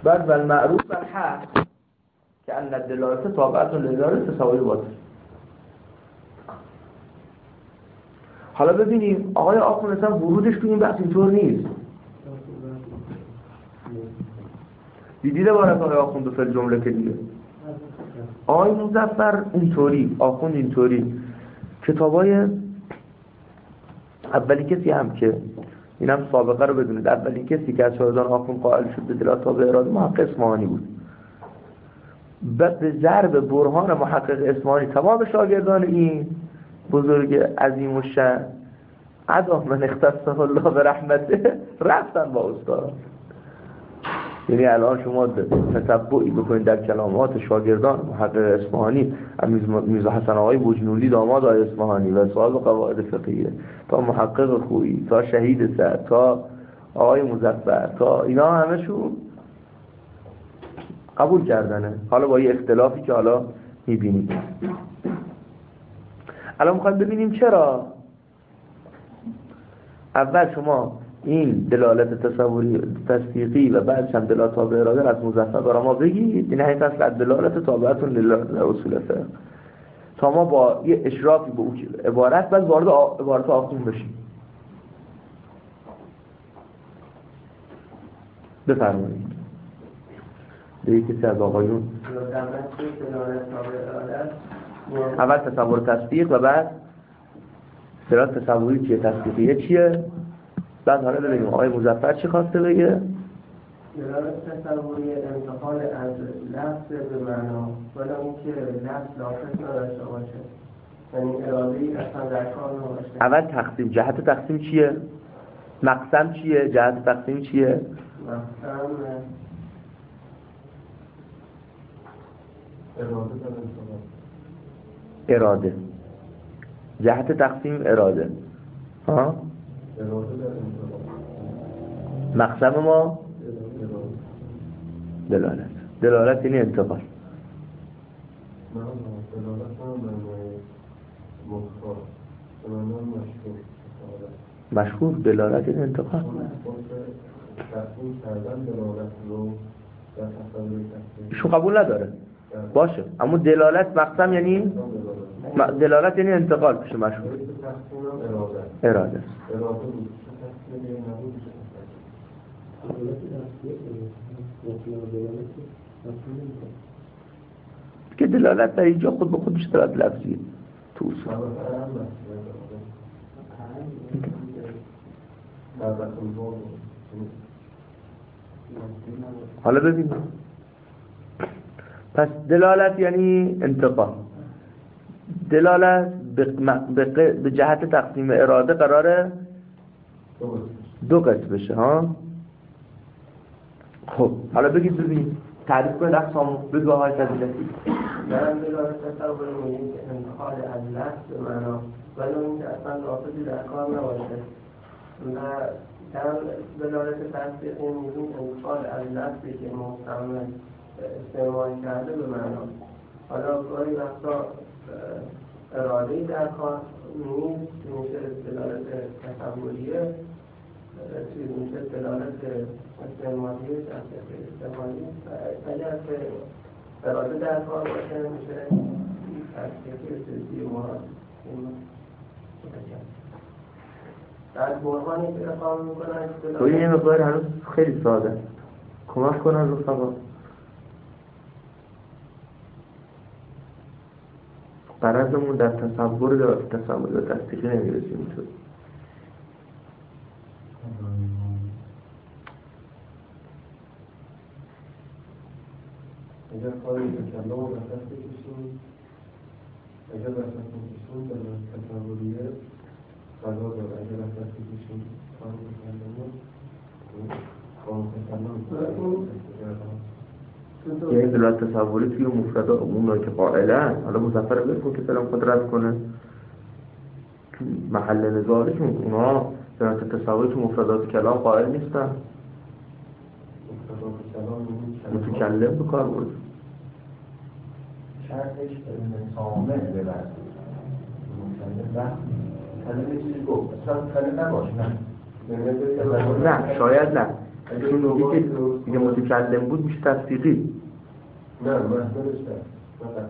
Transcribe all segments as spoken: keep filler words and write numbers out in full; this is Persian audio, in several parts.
بعد ول معروف ول حق که ان دلالت تابعت لدلالت تساوی باطل. حالا ببینیم آقای آخوند اصلا ورودش تو این بحث اینطور نیست. دیدید عبارت آقای آخوند فل جمله که دیگه آقای مظفر اینطوری، آخوند اینطوری. کتابای اولی کسی هم که اینم سابقه رو بدونید، اولین کسی که از شاگردان آخوند قائل شد به دلالت تابع اراده محقق اصفهانی بود. بعد به ضرب برهان محقق اصفهانی تمام شاگردان این بزرگ عظیم الشأن عدا من اختصه الله به رحمته رفتن با استاد. یعنی الان شما تتبعی بکنید در کلمات شاگردان محقق اصفهانی، میرزا حسن آقای بجنولی داماد آقای اصفهانی و صاحب قواعد فقهیه، تا محقق خویی، تا شهید سعد، تا آقای مظفر، تا اینا همشون قبول کردنه. حالا با یه اختلافی که حالا میبینید. الان میخوایم ببینیم چرا اول شما این دلالت تصوری تصدیقی و بعدش هم دلالت تابع اراده از مظفر برای ما بگید. این حیث اصل دلالت تابعتون لله اصول فقه تا ما با یه اشرافی به اون عبارت بعد وارد عبارت آخوند بشیم. بفرمایید. دیگه کسی از آقایون اول تصور تصدیق و بعد دلالت تصوری چیه، تصدیقیه چیه، بعد حالا ببینیم آقای مظفر چی خواسته بگه. دلالت تصوری انتقال از لفظ به معنا ولی اینکه لفظ لافظ نداشته باشه، یعنی اراده‌ای اصلا در کار نباشه. اول تقسیم، جهت تقسیم چیه؟ مقسم چیه؟ جهت تقسیم چیه؟ مقسم اراده در انتقال. اراده. جهت تقسیم اراده. ها؟ اراده در انتقال. مقسم ما دلالت. دلالت یعنی انتقال. دلالت هم مختار. دلالت مشهور. مشهور دلالت یعنی انتقال. تقسیم کردن دلالت رو در تصویر تقسیم. ایشون قبول نداره. باشه. اما دلالت مقسم یعنی دلالت یعنی انتقال پیش مشهور. اراده. اراده. اراده که دلالت در اینجا خود به خود میشه دلالت لفظیه تو اصول. حالا ببینیم. پس دلالت یعنی انتقال. دلالت به جهت تقسیم اراده قراره دو قسم بشه ها. خب حالا بگید ببینیم تعریف کنید اقسامو بگو آقای فضیلتی. من دلالت تصور می‌بینیم که انتقال از لفظ به معنا ولی اینکه اصلا لافظی در کار نباشه. و در دلالت تصدیق می‌بینیم انتقال از لفظی که مستعمل استعمال کرده به معنا. حالا گاهی وقتا اراده‌ای در کار نیست، میشه دلالت تصوریه، چیز میشه دلالت استعمالیه، استعمالی. اگر که اراده در کار باشه میشه تصدیقی سلسی مراد. در برهانی که اقام میکنن تو این مقدار هنوز خیلی ساده کمک کنن رفقا. قرضمون در تصور در تصور در تصدیقی نمیرسیم اینطور. اگر کاری که کلا و وسط بکشیم اگر وسط بکشیم در تصوریه قضا داره. اگر وسط بکشیم کاری که کلا یعنی دلالت تصوری توی مفردات عموم که قائلن. حالا مظفر بگو که سلام خود رد کنه محل نظارشون اونا دلالت تصوری تو مفردات کلام قائل نیستن. مفردات کلام متکلم به کار برد شرطش سامع ببرد متکلم کلمه چیزی گفت اصلا کلمه نباشه. نه نه شاید نه چون میگه که دیگه متکلم بود میشه تصدیقی. نه محصولش هست فقط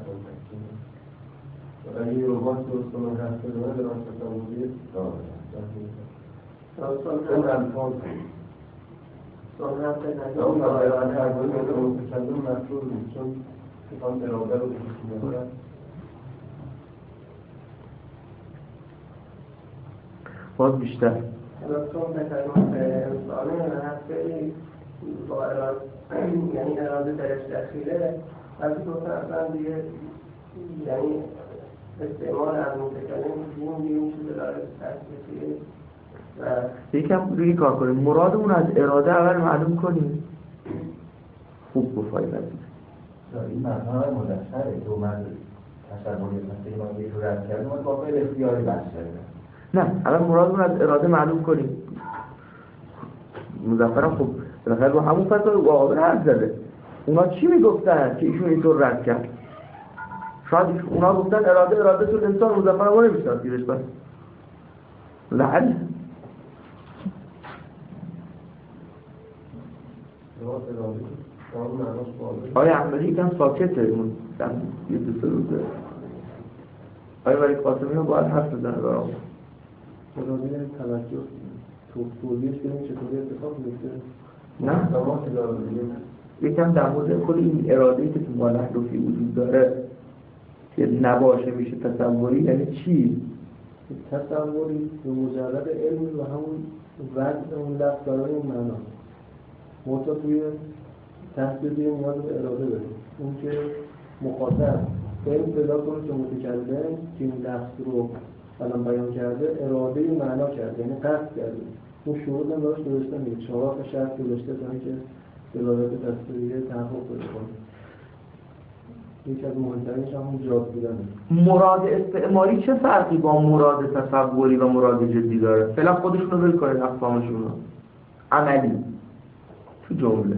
اگه یه رباط درست کنم هست کنم در آن تصوریه اون الفاظ اون برای هرگاهی به متکلم مفروض نیست چون کتان اراده رو بکنیم میکنم باز بیشتر چون تکلم به انسانه هسته با اراده یعنی اراده درش دخیله وقتی گفتن اصلا دیگه یعنی استعمال از متکلم دین دیگه میشه دلالت تصدیقی و یکم روی کار کنیم. مراد اون از اراده اول معلوم کنیم. خوب گفایی بزید این معنی مدخره که اومد تصوری مثل ما یه رو رد کردیم با فعل اختیاری بحث کردیم. نه الان مراد اون از اراده معلوم کنیم. مظفرم خب بالاخره رو همون فصل رو قابل حرف زده. اونا چی میگفتن که ایشون اینطور رد کرد؟ شاید اونا گفتن اراده اراده تو انسان مظفرم رو نمیشتاد گیرش بس لعل آیا احمدی کم ساکته یه دو سه روزه آیا ولی قاسمی ها باید حرف بزنه برام اراده توجه توضیحش کنیم چطوری اتفاق میفته؟ نه یکم در مورد خود این اراده‌ای که تو مالح روفی وجود داره که نباشه میشه تصوری یعنی چی؟ تصوری به مجرد علم و همون وضع اون لفظ برای اون معنا مرتا توی تحصیلی نیاز به اراده داره اون که مخاطب علم پیدا کنه که متکلم که این لفظ رو الان بیان کرده اراده معنا کرده یعنی قصد کرده اون شروط هم داشت درسته میگه چهار تا شرط گذاشته تا اینکه دلالت تصویری تحقق پیدا کنه یکی از مهمترینش همون جاد بودنه. مراد استعماری چه فرقی با مراد تصوری و مراد جدی داره؟ فعلا خودشون رو ول کنید اقسامشون رو عملی تو جمله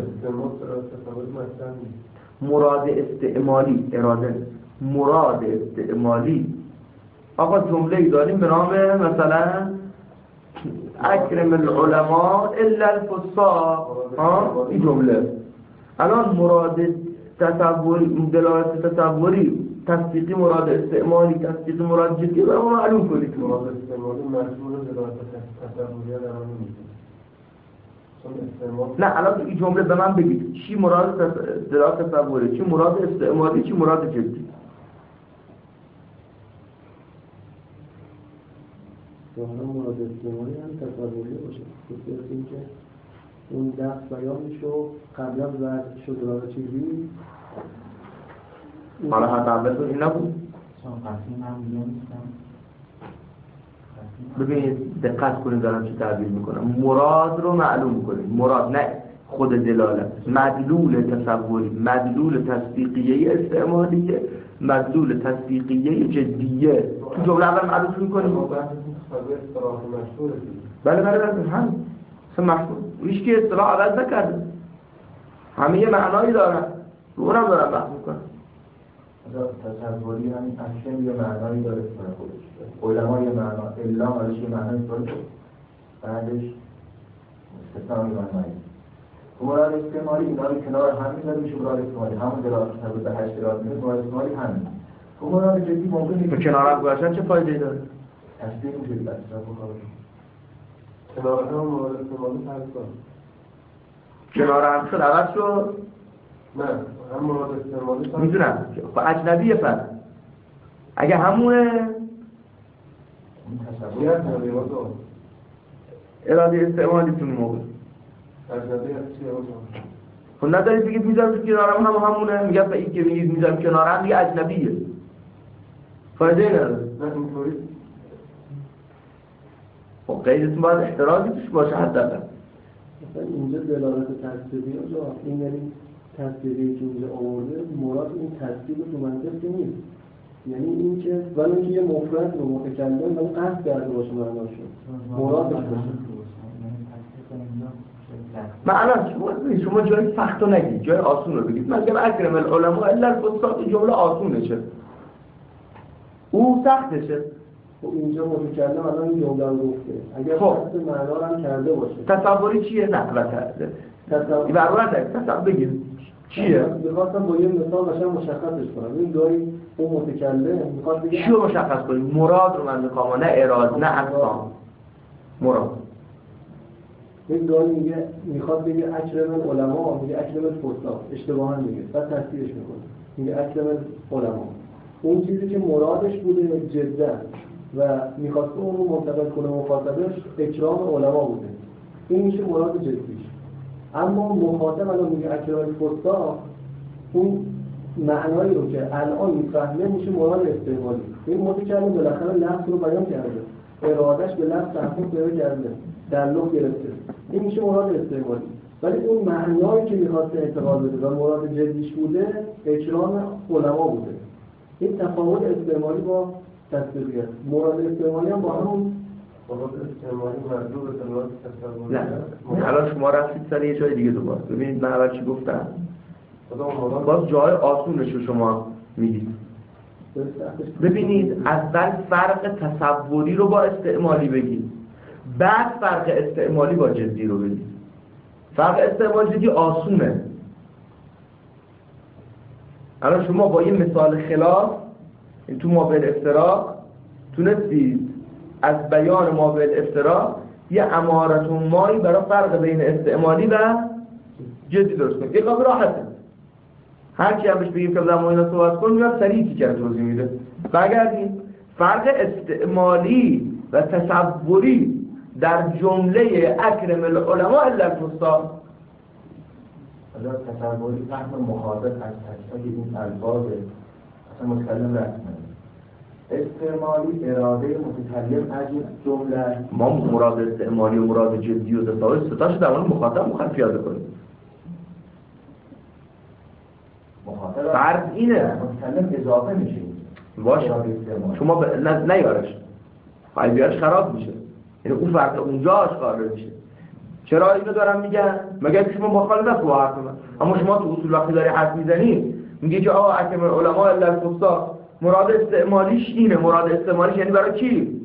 مراد استعمالی اراده مراد استعمالی آقا جمله ای داریم به نام مثلا اکرم العلماء الا الفصاح ها این جمله الان مراد تصوری دلالت تصوری تصدیقی مراد استعمالی تصدیقی مراد جدی رو ما معلوم کنید مراد استعمالی مجبور دلالت تصوری در آن نیست نه الان تو این جمله به من بگید چی مراد دلالت تصوری چی مراد استعمالی چی مراد جدی واقعا مراد استعمالی هم تصوری باشه بسیار اینکه اون دست بیان میشو قبل از وقت شد دلالت چیزی حالا حتی اول این نبود ببینید دقت کنید دارم چی تعبیر میکنم مراد رو معلوم کنید مراد نه خود دلالت مدلول تصوری مدلول تصدیقیه استعمالیه مدلول تصدیقیه جدیه تو جمله اول معلوم میکنیم بله بله بله هم سه مفهوم هیچ کی اصطلاح عوض نکرده همه یه معنایی دارن رو اونم دارن بحث میکنن تصوری هم اکشن یه معنایی داره برای خودش علما یه معنا الا ازش یه معنایی داره بعدش استثناء معنایی مراد استعمالی اینا رو کنار هم میذاره میشه مراد استعمالی همون دلالت مربوط به هشت دلالت میشه مراد استعمالی همین تو مراد جدی ممکنه تو کنار هم گذاشتن چه فایده‌ای داره تصدیق میشه بس کنار هم مراد استعمالی فرض کن کنار هم شد عوض شد نه هم مراد استعمالی میدونم با اجنبیه پس اگه همونه اراده استعمالی تون موقع اجنبی هستی خب ندارید بگید میذارم کنارم هم همونه میگم به این که میگید میذارم کنارم دیگه اجنبیه فایده نداره نه اینطوری خب قیدتون باید احترامی توش باشه حداقل مثلا اینجا دلالت تصدیقی رو این یعنی تصدیقی که اینجا آورده مراد این تصدیق تو منطق که نیست یعنی این که ولی اینکه یه مفرد رو متکلم ولی قصد کرده باشه معناشو مرادش باشه معنا شما شما جای سخت رو نگید جای آسون رو بگید من میگم اکرم العلماء الا الفصاح جمله آسونه چه او سخته چه خب اینجا متکلم الان این جمله رو گفته اگر خب قصد معنا رو هم کرده باشه تصوری چیه نه البته این برای نده تصور بگیر چیه؟ میخواستم با یه مثال قشنگ مشخصش کنم. این گاهی اون متکلم میخواد بگه چی رو مشخص کنیم؟ مراد رو من میخوام، نه اراد، نه اقسام. مراد یک گاهی میگه میخواد بگه اکرم العلماء، میگه اکرم الفضلاء، اشتباها میگه، بعد تصحیحش میکنه میگه اکرم العلماء. اون چیزی که مرادش بوده جدا و میخواسته اون رو منتقل کنه مخاطبش اکرام علما بوده، این میشه مراد جدیش. اما مخاطب الان میگه اکرام الفضلاء، اون معنایی رو که الان میفهمه میشه مراد استعمالی. این متکلم بالاخره لفظ رو بیان کرده، ارادش به لفظ تحقیق پیدا کرده، تعلق گرفته، این میشه مراد استعمالی. ولی اون معنایی که میخواسته انتقال بده و مراد جدیش بوده اکرام علما بوده. این تفاوت استعمالی با تطبیقیت. مراد استعمالی هم با همون مراد استعمالی مردود به مراد تصوری. نه الان شما رفتید سر یه جای دیگه دوباره. ببینید من اول چی گفتم؟ باز جای آسونش رو شما میگید. ببینید اول فرق تصوری رو با استعمالی بگید، بعد فرق استعمالی با جدی رو بگید. فرق استعمالی جدی آسونه. الان شما با یه مثال خلاف این تو مابعد افتراق تونستید از بیان مابعد افتراق یه امارت و مایی برای فرق بین استعمالی و جدی درست کنید. یه قابل راحته، هر کی هم بهش بگیم که در مورد صحبت کن میاد سریع که توضیح میده. بگردیم فرق استعمالی و تصوری در جمله اکرم العلماء الا الفضلاء. حالا تصوری فهم مخاطب از تک این الفاظ اصلا متکلم رسمه. استعمالی اراده متکلم از این جمله. ما مراد استعمالی و مراد جدی و تصوری ستاشو در مورد مخاطب مخالف پیاده کنیم. مخاطب فرض اینه متکلم اضافه میشه. باشه شما ب... نه نیارش خواهی بیارش خراب میشه، یعنی اون فرق اونجا آشکار میشه. چرا اینو دارم میگن؟ مگر که شما مخالف با حرف من، اما شما تو اصول وقتی داری حرف میزنی میگی که آقا اکرم العلماء الا الفضلاء، مراد استعمالیش اینه. مراد استعمالیش یعنی برای کی؟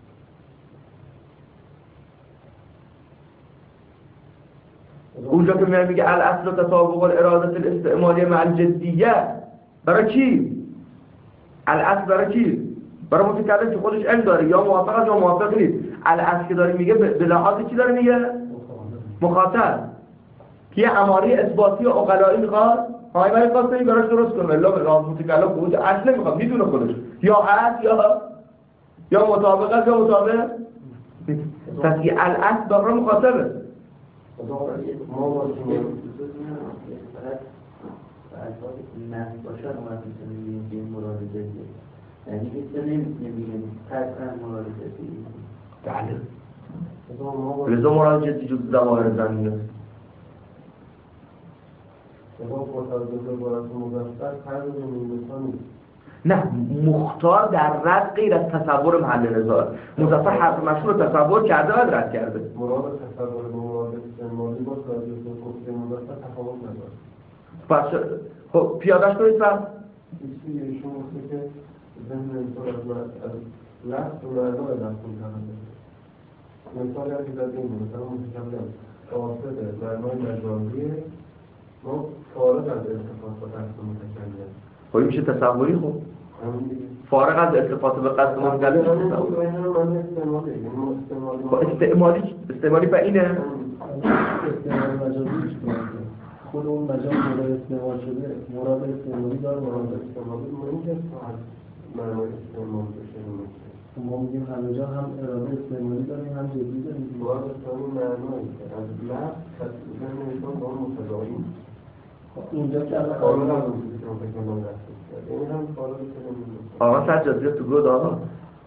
اونجا که میگه میگه الاصل تطابق الاراده الاستعمالی مع الجدیه، برای کی؟ الاصل برای کی؟ برای متکلم که خودش علم داره، یا موافق است یا موافق نیست. الاصل که داره میگه به لحاظ چی داره میگه؟ مخاطب که یه اماره اثباتی و عقلایی میخواد، های برای خاصی براش درست کنه. الا به لحاظ متکلم بود اصل نمیخواد، میدونه خودش یا اصل یا یا مطابق است یا مطابق پس یه الاصل برای مخاطبه. ما باشیم الفاظ نفس باشه رو ما میتونیم بگیم مراد جدی، یعنی که نمی‌بینیم قطعا مراد جدی. بله لذا مراد جدی جز ظواهر زمینه. نه مختار در رد غیر از تصور محل نظار. مظفر حرف مشهور رو تصور کرده و رد کرده. مراد تصور با مراد استعمالی با تاریخ گفته مظفر تفاوت نداره. پس خب پیادهش کنید فرق ایسی ایشون گفته که ذهن انسان از لفظ و معنا لفظ می‌کنه. مثال هم که دادیم مثلا متکلم قاصد معنای مجازی ما فارغ از ارتباط با قصد متکلم. خب میشه تصوری. خوب فارغ از ارتباط به قصد متکلم تصوری. استعمالی استعمالی به اینه استعمال مجازیش خود اون مجاز مراد استعمال شده، مراد استعمالی داره، مراد استعمالی ممکنه معنای استعمال بشه. ما میگیم همه جا هم اراده استعمالی داریم هم جدی داریم. مراد استعمالی معنایی که از لفظ تصویر نمیتون با اون متضایی اینجا که الان کاملا هم چیزی که متکلم رفت کرد، این هم فارغ کنیم. آقا سجاد تو گود آقا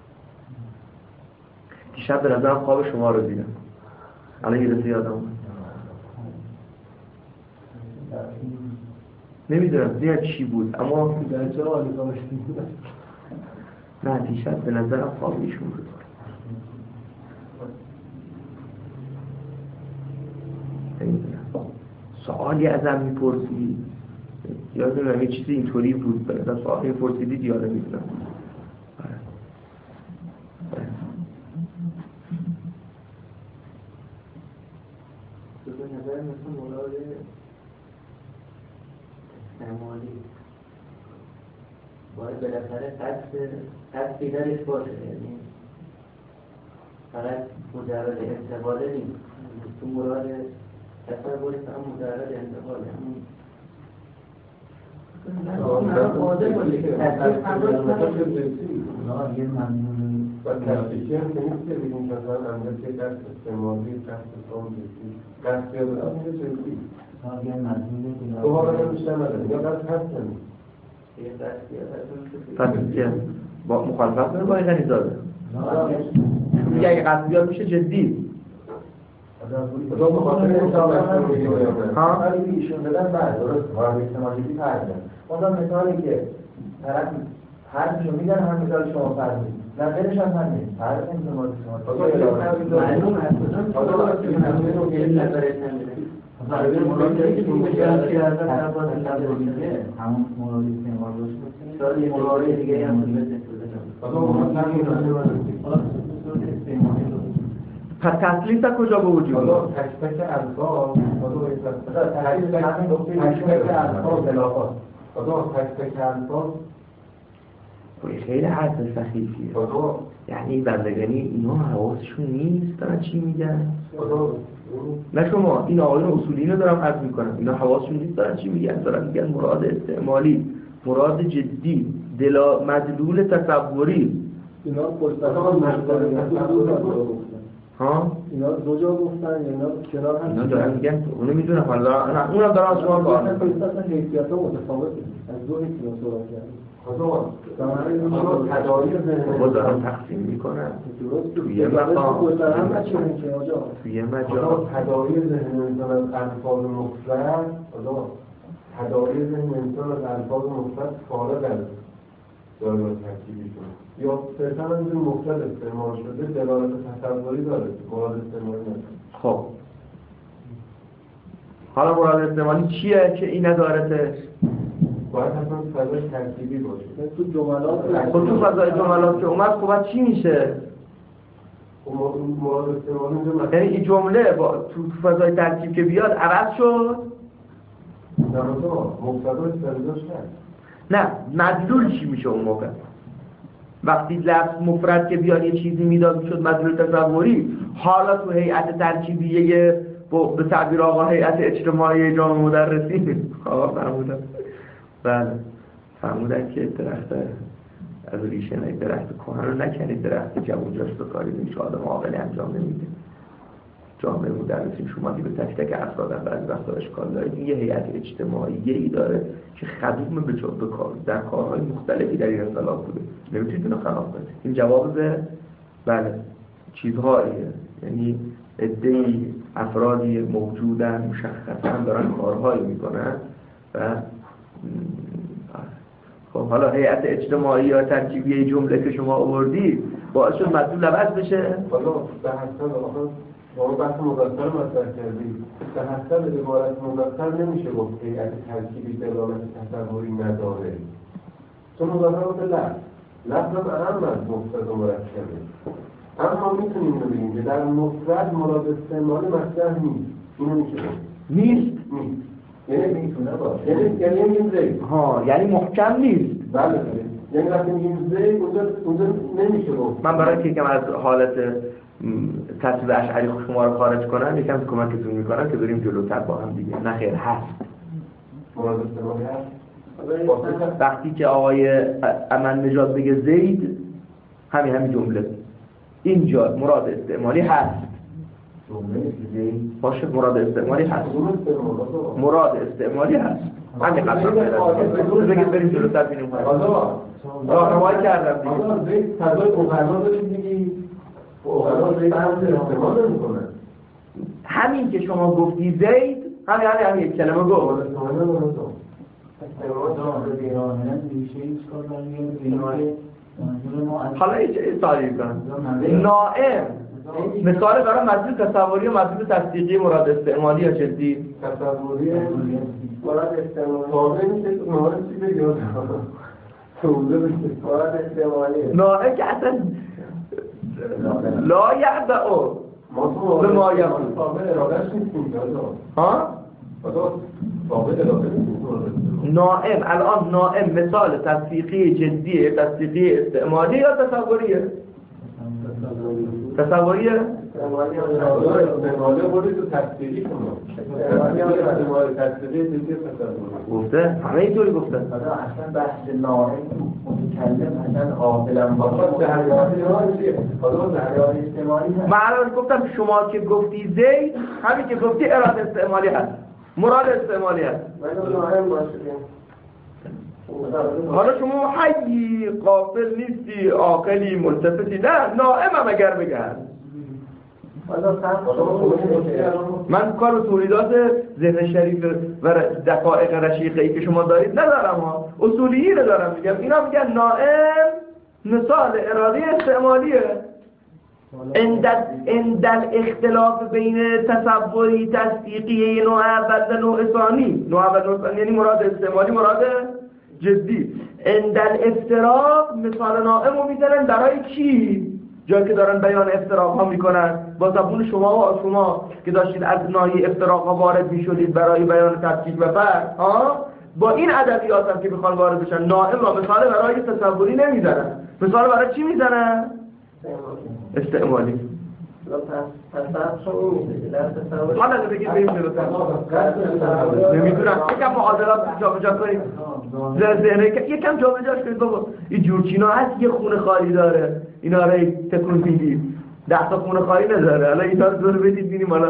دیشب به نظرم خواب شما رو دیدم، الان یه دفعه یادم اومد. نمیدونم دیگه چی بود اما در چه حالی خوابش بود؟ نه دیشب به نظرم خواب ایشون بود. نمیدونم سوالی ازم میپرسی یادم یه چیزی اینطوری بود، به نظر سوالی میپرسیدید یادم میدونم. به نظر مثل مراد بالاخره قصد قصد بیدارش باشه، یعنی فقط مجرد استفاده نیست. تو مراد تصوری هم مجرد انتقاله و تحقیقی هم که نیست که بگیم مثلا اندازه دست استعمالی دست سام جدی دست بیاد از میشه جدی تو ها رو نمیشه نداره یا دست هستن پس که با مخالفت داره با این غنی داره میگه اگه قصد بیاد میشه جدی خدا بخاطر این مطابقت رو میگه ها ولی ایشون بدن بعد درست وارد احتمالی فرد اون مثالی که طرف حرفشو میدن هم مثال شما فرد میدن نظرش هم هم نیست فرد نمیدن مورد شما معلوم هست خدا که نظرش که نظرش نمیدن همون مراد استعمال باشه سالی مراد دیگه هم خدا مراد نمیدن پس تسلیس از کجا به وجود حالا تک تک الفاظ خدا تک تک الفاظ بلافاظ خدا تک تک الفاظ خیلی حرف سخیفیه خدا یعنی بندگانی اینا حواسشون نیست دارن چی میگن خدا نه شما این آقایون اصولی رو دارم عرض میکنم اینا حواسشون نیست دارن چی میگن دارن میگن مراد استعمالی مراد جدی دلا مدلول تصوری اینا پشتان ها اینا دو جا گفتن یا اینا کنار هم اینا دارن میگن اونو میدونم حالا نه اونم دارن از شما کار میکنن اصلا حیثیت‌ها متفاوته از دو حیثیت صحبت کردیم خدا خدا تداعی ذهن با دارن تقسیم میکنن درست توی مقام هم بچه‌مون که آجا توی مجال خدا تداعی ذهن انسان از الفاظ مطلق خدا تداعی ذهن انسان از الفاظ مطلق فارغ از دارای ترکیبیشون یا صرفا همینجور مفرد استعمال شده دلالت تصوری داره مراد استعمالی نداره. خب حالا مراد استعمالی چیه که این ندارتش؟ باید حتما فضای ترکیبی باشه تو جملات خب تو فضای جملات که اومد خب چی میشه؟ مراد استعمالی اینجا یعنی این جمله با تو فضای ترکیب که بیاد عوض شد؟ نه تو مفرداش فرداش هست نه مدلول چی میشه اون موقع؟ وقتی لفظ مفرد که بیاد یه چیزی میداد میشد مدلول تصوری حالا تو هیئت ترکیبیه به تعبیر آقا هیئت اجتماعی جامعه مدرسین آقا فرمودن بله فرمودن که درخت از ریشه نه درخت کهن رو نکنید درخت جوون جاش بکارید این که آدم عاقلی انجام نمیده جامعه مدرسین شما دی به تک تک افرادن بعضی وقتا اشکال داره یه هیئت اجتماعی ای داره که خدوم به چه بکار در کارهای مختلفی در این انقلاب بوده نمیتونید اینو خراب کنید این جواب به بله چیزهاییه یعنی عده‌ای افرادی موجودن مشخصا دارن کارهایی میکنن و خب حالا هیئت اجتماعی یا ترکیبی جمله که شما آوردی باعث شد مدلول عوض بشه حالا به حسب آخر شما بحث مذکر مطرح کردید به حسب عبارت مذکر نمیشه گفت هیئت ترکیبی دلالت تصوری نداره چون مذکر گفت لفظ لفظ هم اهم از مفرد و مرکبه اما میتونیم ببینیم که در مفرد مراد استعمالی مطرح نیست اینو میشه گفت نیست نیست یعنی میتونه باشه یعنی یعنی میگیم زید ها یعنی محکم نیست بله یعنی وقتی میگیم زید اونجا اونجا نمیشه گفت من برای که یکم از حالت تصویر اشعری شما رو خارج کنم یکم کمکتون میکنم که بریم جلوتر با هم دیگه نه خیر هست مراد استعمالی هست وقتی که آقای امن نژاد بگه زید همین همین جمله اینجا مراد استعمالی هست جمله زید باشه مراد استعمالی هست مراد استعمالی هست همین قصد بگید بریم جلوتر بینیم راهنمایی کردم دیگه حالا زید فضای اوغلا داریم میگی اوغلا زید هم استعمال نمی‌کنه همین که شما گفتی زید همین همین همین یک کلمه گفت حالا یه تعریف کنم نائم مثال برای مدلول تصوری و مدلول تصدیقی مراد استعمالی یا جدی تصوری مراد استعمالی واقعا میشه مراد چی بگید توضیح بده مراد استعمالی نائم که اصلا لا یعبئ ما تو به ما یقول ارادهش نیستیم ها؟ نائم الان نائم مثال تصدیقی جدیه، تصدیقی استعمالی یا تصوریه؟ تصوریه؟ استعمالی بودی تو تصدیقی کنم استعمالی تصدیقی جدیه تصوری گفته؟ همه اینطوری گفته اصلا بحث نائم متکلم اصلا قابلا باشه به حیات استعمالی هست. من الان گفتم شما که گفتی زید همین که گفتی اراده استعمالی هست، مراد استعمالی هست. حالا شما حیی غافل نیستی، عاقلی ملتفتی، نه نائمم اگر بگن من کار تولیدات ذهن شریف و دقایق رشیقه‌ای که شما دارید ندارم ها، اصولی رو دارم میگم. اینا میگن نائم مثال اراده استعمالیه. اندل اختلاف بین تصوری تصدیقی نوع اول و نوع ثانی، نوع اول نوع ثانی یعنی مراد استعمالی مراد جدی. اندل افتراق مثال نائم رو میزنن برای کی؟ جایی که دارن بیان افتراق ها میکنن با زبون شما و شما که داشتید از ناحیه افتراق ها وارد میشدید برای بیان تفکیک و فرق ها، با این ادبیات هم که میخوان وارد بشن نائم را مثال برای تصوری نمیزنن، مثال برای چی میزنن؟ استعمالی. حالا بگید به این نمیدونم یکم معادلات جا بجا کنید، یکم جا بجاش کنید بابا. این جورچینا هست یه خونه خالی داره، اینا را تکون میدید ده تا خونه خالی نداره، حالا اینا رو دور بدید بینیم. حالا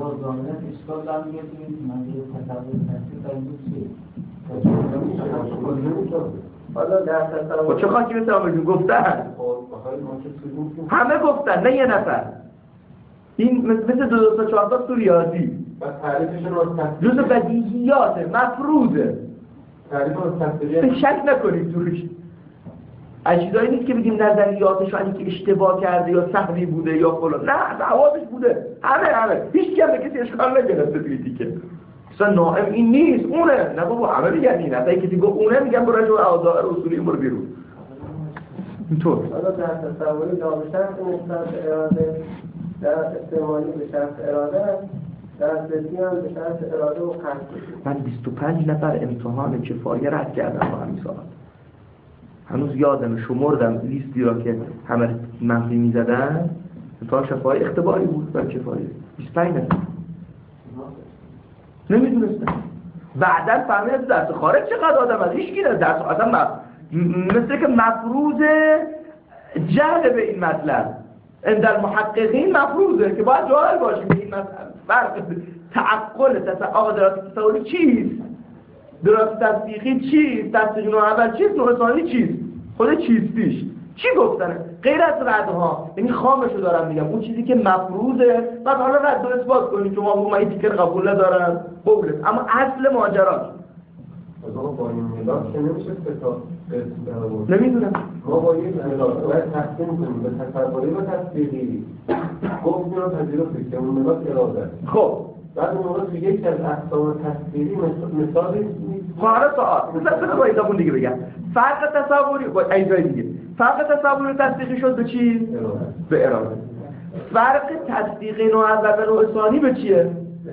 خب چه خاکی مثل آمدون گفتن؟ همه گفتن نه یه نفر. این مثل دو دو تا چهار تا تو ریاضی جز بدیهیاته، مفروضه، به شک نکنید توش. اجزایی نیست که بگیم نظریاتش ولی که اشتباه کرده یا سهوی بوده یا فلان، نه حواسش بوده، همه همه هیچ کم به کسی اشکال نگرفته توی دیگه. اصلا نائم این نیست اونه، نه بابا همه میگن این، اصلا کسی گفت اونه میگن برای جو اوضاع اصولی برو بیرون. اینطور حالا در تصوری دابشن نسبت اراده در استعمالی به شرط اراده در ذهنی هم به شرط اراده و قصد. من بیست و پنج نفر امتحان کفایه رد کردم با همین ساعت. هنوز یادم شمردم لیستی را که همه منفی میزدن. امتحان شفایی اختباری بود بر کفایه بیست و پنج نفر نمیدونستم. بعداً فهمیدم درس خارج چقدر آدم از هیچ کی نه درس آدم م... مثل که مفروض جهل به این مطلب عند المحققین مفروضه که باید جاهل باشیم به این مطلب. فرق تعقل تصور دراست تصوری چیست؟ دراست تصدیقی چیست؟ تصدیق نوع اول چیست؟ نوع ثانی چیست؟ خود چیستیش چی گفتنه؟ غیر از ردها، یعنی خامشو دارم میگم، اون چیزی که مفروضه بعد حالا رد و اثبات کنید شما با من این تیکر قبول ندارم قبولت، اما اصل ماجرا با این ملاک که نمیشه ستا نمیدونم ما با این ملاک باید تقسیم کنیم به تصوری و تصدیقی. گفتیم رو پذیرفتیم که اون ملاک اراده. خب بعد اون ملاک یکی از اقسام تصدیقی مثالی حالا سوال مثلا با ایدامون دیگه بگم فرق تصوری با ایدای دیگه فرق تصوری تصدیقی شد به چی؟ اراده. به اراده. فرق تصدیقی نوع اول و نوع ثانی به چیه؟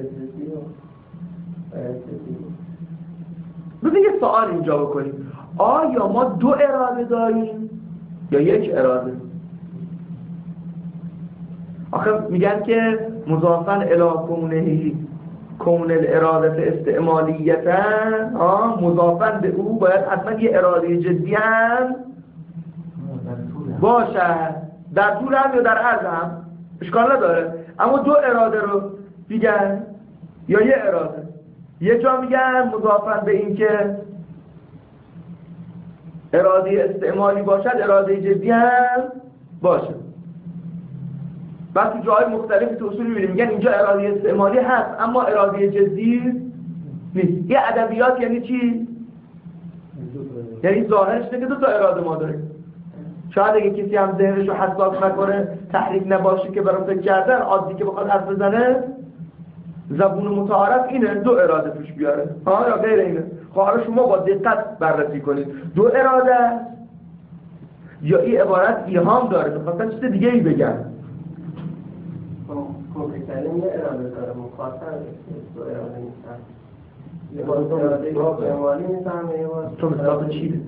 بذار یه سوال اینجا بکنیم، آیا ما دو اراده داریم یا یک اراده؟ آخه میگن که مضافاً الی کونه کون الاراده استعمالیتا، آه مضافاً به او باید حتما یه اراده جدی هم باشه، در طول هم یا در عرض هم اشکال نداره، اما دو اراده رو میگن یا یه اراده. یه جا میگن مضافاً به این که اراده استعمالی باشد اراده جدی هم باشه. بعد تو جاهای مختلفی تو اصول میبینیم میگن اینجا اراده استعمالی هست اما اراده جدی نیست. یه ادبیات یعنی چی؟ یعنی ظاهرش اینه که دو تا اراده ما داریم. شاید اگه کسی هم ذهنش رو حساس نکنه تحریک نباشه که برای فکر کردن عادی که بخواد حرف بزنه زبون متعارف اینه دو اراده توش بیاره ها یا غیر اینه. خب حالا شما با دقت بررسی کنید دو اراده یا این عبارت ایهام داره میخواستن چیز دیگه ای بگن. کمک کلمه یه اراده داره مخاطر دو اراده نیستن. یه بار احتمالی میفهمه یه بار تو مصداق چی؟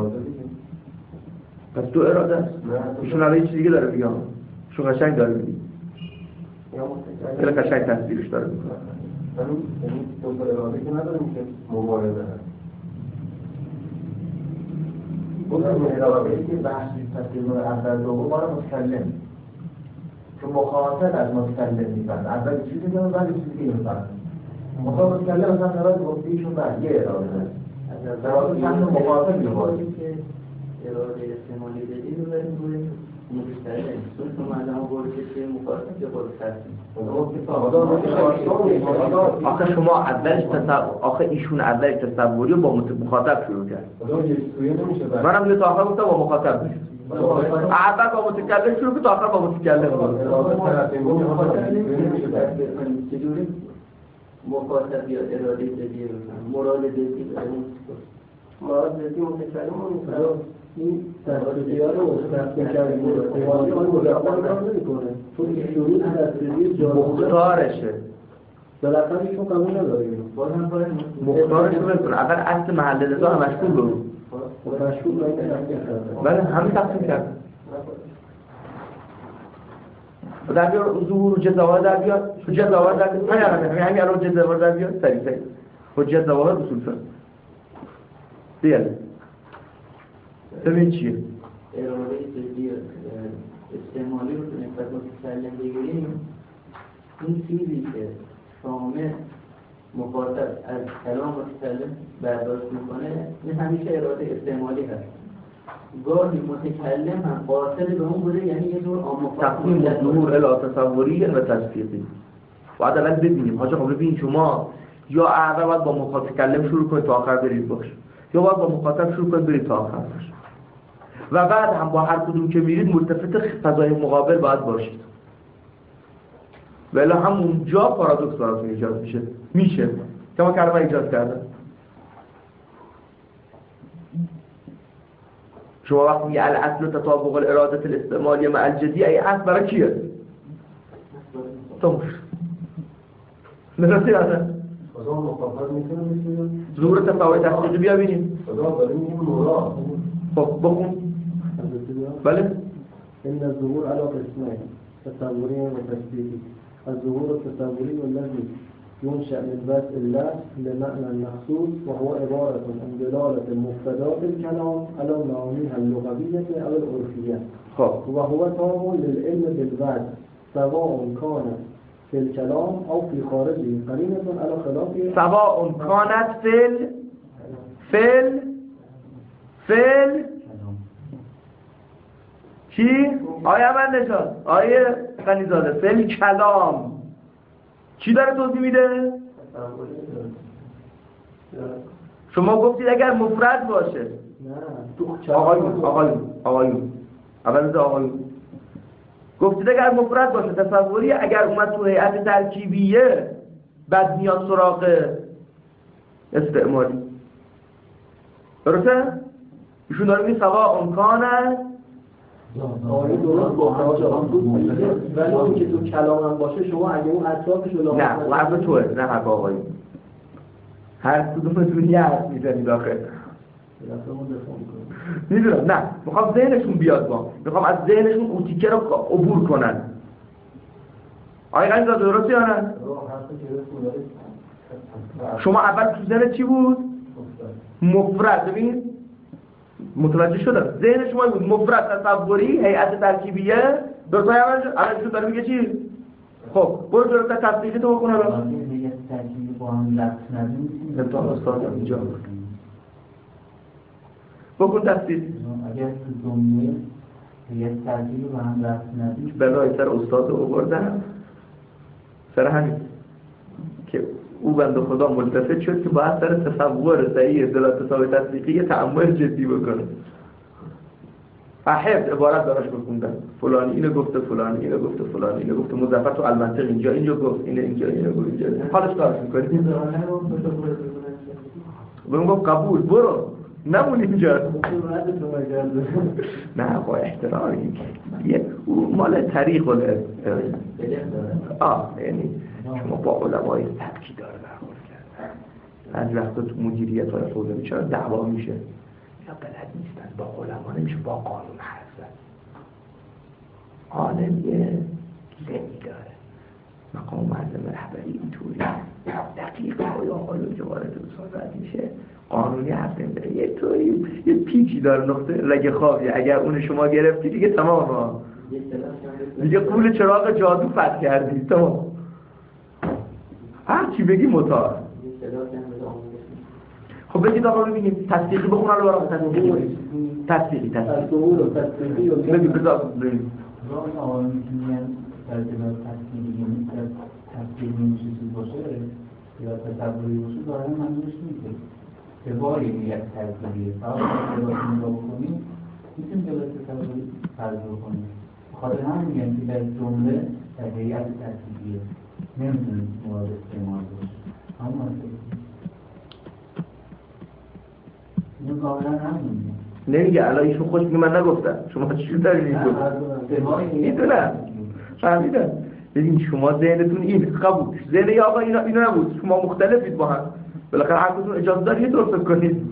پس دو اراده است. ایشون الان یه چیز دیگه داره میگه، ایشون قشنگ داره میگه، خیلی قشنگ تصویرش داره میکنه. همین دو تا اراده که نداریم که مبارزه هست. اون اراده که بحثی تصویر اول دوم ما رو متکلم، چون مخاطب از متکلم میفهمه، اول چیزی میگه بعد چیزی میفهمه. مخاطب متکلم مثلا اراده گفتیشون بعد یه اراده هست. از اراده چند مخاطب میباره که اراده احتمالی بدی رو بریم روی مستقل چون تو مدام برده که مخاطب که برده تصمیم آخه شما اولش تصور آخه ایشون اولش تصوری رو با مخاطب شروع کرد. منم یه تا آخر گفتم با مخاطب میشه. اول با متکلم شروع کرد تا آخر با متکلم بود. چجوری مخاطب یا اراده بدی رو مراد بدی بریم مراد بدی متکلم رو این دستگیرها رو دستگیر کردیم قوالی آن مجرمان کار نمی کنه چون این شروع دستگیری جالبه مختارشه بالاخره ایشون قبول نداره مختارش رو بکنه اول اصل محل رضا هم مشکول برو مشکول باید تقسیم کرده بله همین تقسیم کرده در بیار ظهور حجت ظواهر در بیار حجت ظواهر در بیار همین همین همین الان حجت ظواهر در بیار سریع سریع حجت ظواهر اصول فقه دیگه ببین چیه اراده بدی استعمالی رو تو نسبت متکلم بگیریم این چیزی که شامل مخاطب از کلام متکلم برداشت میکنه این همیشه اراده استعمالی هست گاهی متکلم هم قاصد به اون بوده یعنی یه جور آموزش تقسیم ظهور الی تصوری و تصدیقی بعد الان ببینیم حاجا خب ببین شما یا اول باید با متکلم شروع کنید تا آخر برید باش یا باید با مخاطب شروع کنید برید تا آخر باش و بعد هم با هر کدوم که میرید ملتفت فضای مقابل باید باشید ولی همون جا پارادوکس براتون ایجاد میشه میشه که ما کلمه ایجاد کردن شما وقتی میگه الاصل تطابق الاراده الاستعمالی مع الجدی ای اصل برای کیه؟ تموش نرسی هذا ظهور تفاوت تصدیقی بیا بینیم خب بخون بله ان الظهور على قسمين تصوري وتصديقي الظهور التصوري الذي ينشأ من بدء اللفظ لمعنى مخصوص وهو عبارة عن دلالة مفردات الكلام على معانيها اللغوية أو العرفية وهو تام للعلم بالوضع سواء كان في الكلام أو في خارجه قرينة على خلاف سواء كانت في ال في ال في ال چی؟ آیا من نشاد آیا غنیزاده فعل کلام چی داره توضیح میده؟ شما گفتید اگر مفرد باشه نه آقایون آقایون آقایون اول از آقایون گفتید اگر مفرد باشه تصوری اگر اومد تو هیئت ترکیبیه بعد میاد سراغ استعمالی درسته؟ ایشون داره میگه سواء امکانه آره درست گفته ولی اون که تو کلام هم باشه شما اگه اون اطرافش رو نه حرف توه نه حرف آقایی هر کدومتون یه حرف میزنید آخه میدونم نه میخوام ذهنشون بیاد با میخوام از ذهنشون اون تیکه رو عبور کنن آقای غنی‌زاده درسته یا نه؟ شما اول تو ذهن چی بود؟ مفرد ببین متوجه شدم ذهن شما بود مفرد تصوری هیئت ترکیبیه درسته الان چون داره میگه چی خب برو جلو تصدیقی تو بکن الان هیئت ترکیبی با هم لفظ ندیم امتحان استاد اینجا بکن تصدیق اگر تو جمله هیئت ترکیبی با هم لفظ ندیم بلای سر استاد رو بردن سر همین که او بنده خدا ملتفت شد که باید سر تصور صحیح دلالت تصاوی تصدیقی یه تأمل جدی بکنه حفظ عبارت دارش بخوندن فلانی اینو گفته فلانی اینو گفته فلانی اینو گفته مظفر تو المنطق اینجا اینجا گفت اینو اینجا اینو گفت اینجا حالش کارش میکنی بهم گفت قبول برو نمون اینجا نه با احترام یه مال طریق ولی آه یعنی شما با علمای سبکی داره برخورد کرد از وقتا تو مدیریت های قومی چرا دعوا میشه؟ یا بلد نیستن با علما نمیشه با قانون حرف زد. عالم یه ذهنی داره، مقام معلم رهبری اینطوری دقیق های حالو که وارد اصالت میشه قانونی حرف نمیده، یه طوری یه پیچی داره نقطه رگ خوابی، اگر اون شما گرفتی دیگه تمام ها دیگه قول چراغ جادو فتح کردی تمام، هر چی بگی مطاع. خب بگید آقا ببینیم تصدیقی بخون الان برام تصدیقی بگید تصدیقی تصدیقی بگید بذار بگید راه آقایون که میگن در جلال تصدیقی مثل تصدیقی این چیزی باشه یا تصوری باشه دارن منظورش نیست که باری میگه تصدیقیه فقط جلال نگاه بکنیم میتونیم جلال تصوری فرض بکنیم خاطر هم میگن که در جمله در هیئت تصدیقیه نمیتونیم مورد استعمال باشه همون مسئله این کاملا همون نمیگه الان ایشون خوش میگه من نگفتم شما چی دارین میگید میدونم فهمیدم ببین شما ذهنتون این قبول ذهن یا آقا اینا اینا نبود شما مختلفید با هم بالاخره حقتون اجازه داره یه طور فکر کنید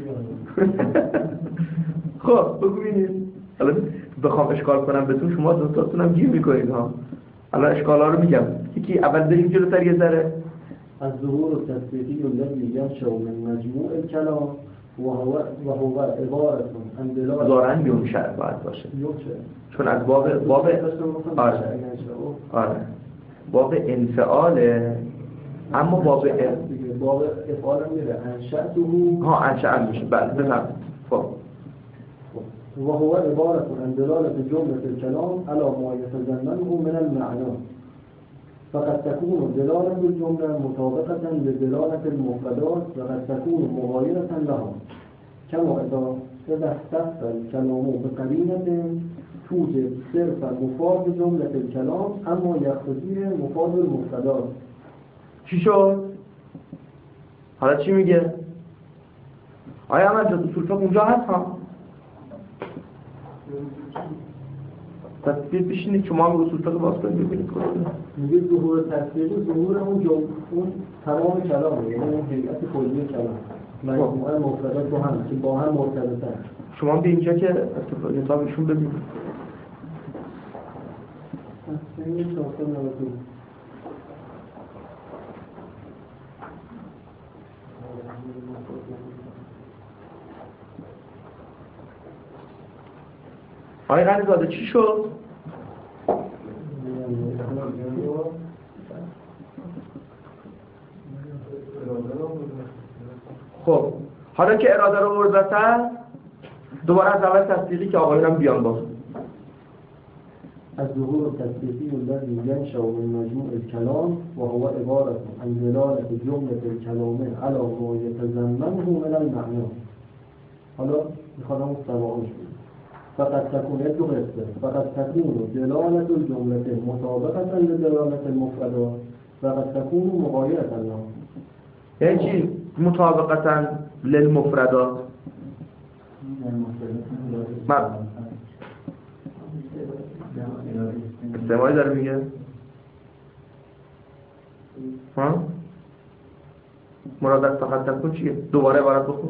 خب بگو ببینید الان بخوام اشکال کنم بهتون شما دو تاتون هم گیر میکنید ها الان اشکالا رو میگم یکی اول بریم جلوتر یه ذره از ظهور التثبیتی الذي ينشأ من مجموع الكلام وهو وهو عبارة عن دلالة دارن بیون شرع باید باشه یوشه چون از باب باب آره آره باب انفعاله اما باب باب افعال میره انشأته ها انشأ میشه بله بفهم خب وهو عبارة عن دلالة جملة الكلام على ما يتضمنه من المعنى فقد تكون دلالة الجملة مطابقة لدلالة المفردات وقد تكون مغايرة لها كما إذا اختص الكلام بقرينة توجب صرف مفاد جملة الكلام أما يقتضي مفاد المفردات. چی شد؟ حالا چی میگه؟ آیا من جز اصول فقه اونجا هست ها؟ تصدیق بشینید شما هم اصول فقه باز کنید ببینید میگه ظهور تصدیقی ظهور اون جمله اون تمام کلامه یعنی اون هیئت کلی کلام مجموعه مفردات با هم که با هم مرتبطن. شما به اینجا که کتابشون ببینید این شاخه نوزو آقای غنی‌زاده چی شد؟ خب حالا که اراده رو ورزتن دوباره از اول تصدیقی که آقایون هم بیان باز از ظهور تصدیقی الذي ينشأ من مجموع الكلام وهو عبارة عن دلالة جملة الكلام على ما يتضمنه من المعنى. حالا میخوام سوالش بگم فقط تكون دو قسمه فقط تكون دلالة الجملة مطابقة لدلالة المفردات وقد تكون مغايرة لها. یعنی چی؟ مطابقة للمفردات من استعمالی داره میگه ها؟ مرادت فقط تکون چیه؟ دوباره عبارت بخون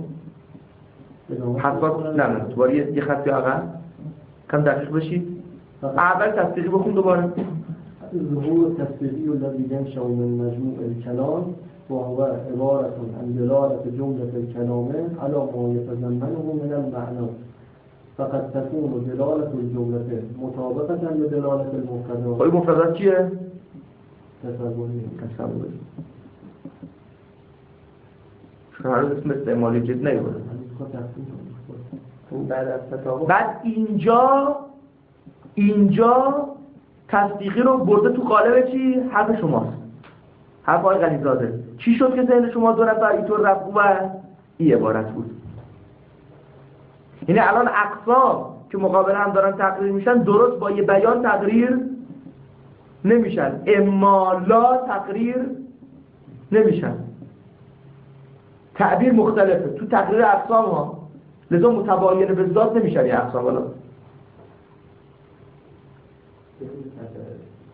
حسات نه نه دوباره یه خطی عقل کم دقیق بشید اول تصدیقی بخون دوباره ظهور التصدیقی الذي ينشأ من مجموع الكلام وهو عبارة عن دلالة جملة الكلام على ما يتضمنه من المعنى فقد تكون دلالة الجملة مطابقة لدلالة المفردات. خب مفردات چیه؟ تصوری تصوری شما هر اسم استعمالی جد نیورد بعد از تطابق بعد اینجا اینجا تصدیقی رو برده تو قالب چی؟ حرف شماست حرف آقای غنی‌زاده چی شد که ذهن شما دو نفر اینطور رفت و این عبارت بود یعنی الان اقسام که مقابل هم دارن تقریر میشن درست با یه بیان تقریر نمیشن اما لا تقریر نمیشن تعبیر مختلفه تو تقریر اقسام ها لذا متباین به ذات نمیشن یه اقسام حالا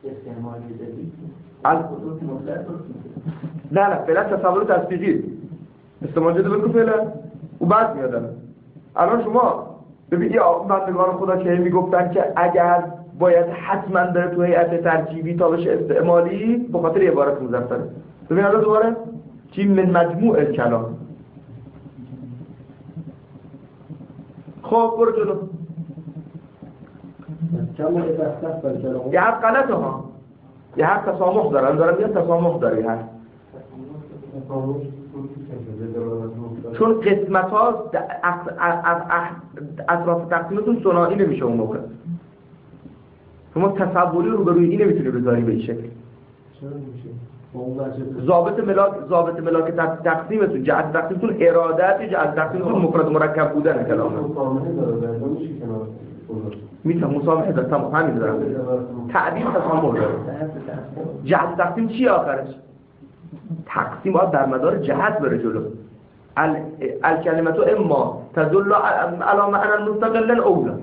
از... نه نه فعلا تصور تطبیقی استعمال جدی بگو فعلا و بعد میادن. الان شما ببینید بندگان خدا که میگفتن که اگر باید حتما بره تو هیئت ترکیبی تا بشه استعمالی، به خاطر عبارت مزفره. ببین الان دوباره چی من مجموع الکلام. خب برو جلو. یه حرف غلطه ها، یه حرف تسامح داره، دارم یه تسامح داره یه حرف. چون قسمت ها اطراف تقسیمتون ثنایی نمیشه اون موقع. شما تصوری رو به روی این نمیتونی بذاری به این شکل. ضابط ملاک ضابط ملاک تقسیمتون، جهت تقسیمتون ارادت، جهت تقسیمتون مفرد مرکب بودن کلامه. میتونه مسامحه داره، تمام همین داره. تعبیر تسامح داره. جهت تقسیم چی آخرش؟ تقسیم باید در مدار جهت بره جلو. الکلمه اما تدل علی معنی مستقل اولا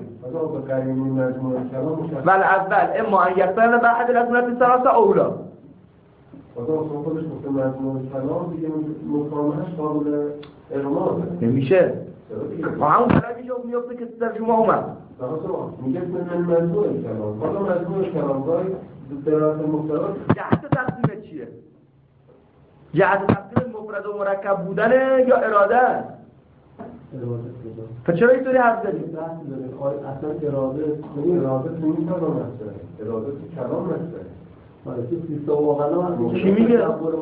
ولی اول اما ان یقترن بعد الاسماء الثلاثه اولا. خدا خودش گفته مجموع کلام دیگه مفاهمش قابل ارماز نمیشه. همون کلامی که میفته که در شما اومد. میگه من مجموع کلام. حالا مجموع کلام داره درات مختلف. جهت تقسیم چیه؟ جهت تقسیم مفرد و مرکب بودنه یا اراده است؟ اراده. پس چرا اینطوری حرف زدی؟ اصلا اراده، اراده تو این کلام هست. اراده تو کلام هست. چی میگه؟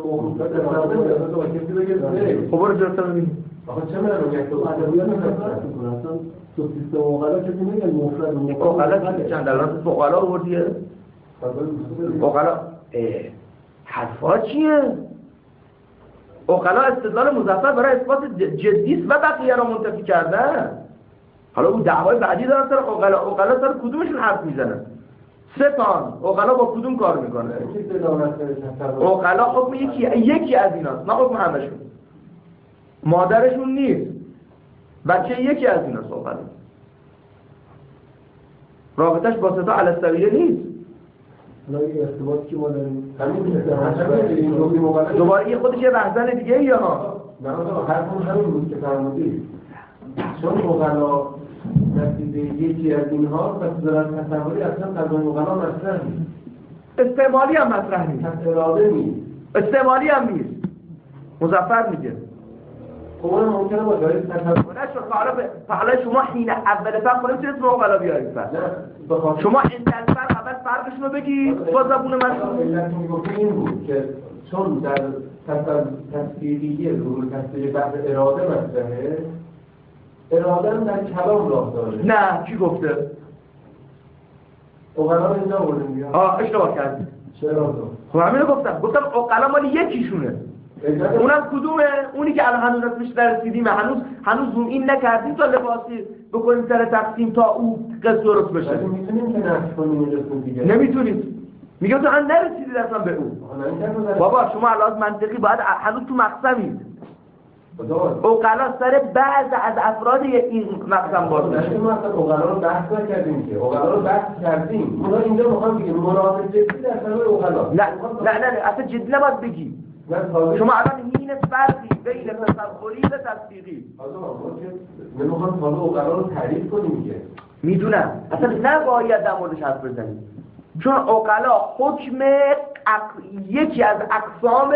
خب برو جلوتر ببینیم. آخه چه معنی تو ادبیات می‌کنه اصلا تو سیستم اوغلا که میگن مفرد و مفرد اوغلا چند دلالت فوقالا آوردیه؟ اوغلا حرفا چیه؟ اوغلا استدلال مظفر برای اثبات جدی است و بقیه را منتفی کردن. حالا اون دعوای بعدی دارن سر اوغلا، اوغلا سر کدومشون حرف میزنن؟ سه تان اوغلا با کدوم کار میکنه؟ اوغلا حکم یکی یکی از ایناست، نه حکم همشون. مادرشون نیست، بچه یکی از ایناست اوغلا. رابطش با ستا علستویه نیست. لای ارتباطی که ما داریم دوباره یه خودش یه بحثن دیگه یا ها؟ نه نه حرفون همین بود که فرمودید. چون اوغلا نتیجه یکی از اینها پس دارن تصوری اصلا قضای اوغلا مطرح نیست. استعمالی هم مطرح نیست. اراده نیست. استعمالی هم نیست. مظفر میگه خب اون ممکنه با جایی تصور نشد. حالا شما حین اول فرق کنیم چه اسم اوغلا بیارید فرق؟ شما انتظار فرق اول فرقشون رو بگید با زبون من. علت میگفت این بود که چون در تصویریه ظهور تصویری بحث اراده مطرحه، اراده هم در کلام راه داره. نه کی گفته؟ اوغلا رو اینجا بردیم بیا. آه اشتباه کردی. چرا؟ خب همین رو گفتم. گفتم اوغلا مال یکیشونه. اونم کدومه؟ اونی که الان هنوز اسمش نرسیدیم، هنوز هنوز زوم این نکردیم تا لباسی بکنیم سر تقسیم تا او قصد درست بشه. ولی میتونیم که نفس کنیم این قسم دیگه. نمیتونید. میگم تو هنوز نرسیدید اصلا به او. بابا شما الان منطقی باید هنوز تو مقسمید. اوغلا سر بعض از افراد این مقسم باز میشه. ما اصلا اوغلا رو بحث نکردیم که. اوغلا رو بحث کردیم. ما اینجا میخوام بگیم مراد جدی در سر اوغلا. نه نه نه اصلا جدی نباید بگی. شما الان هین فرقی بین تصوری و تصدیقی. من میخوام حالا اوغلا رو تعریف کنیم که. میدونم. اصلا نباید در موردش حرف بزنیم. چون اوغلا حکم اق... یکی از اقسام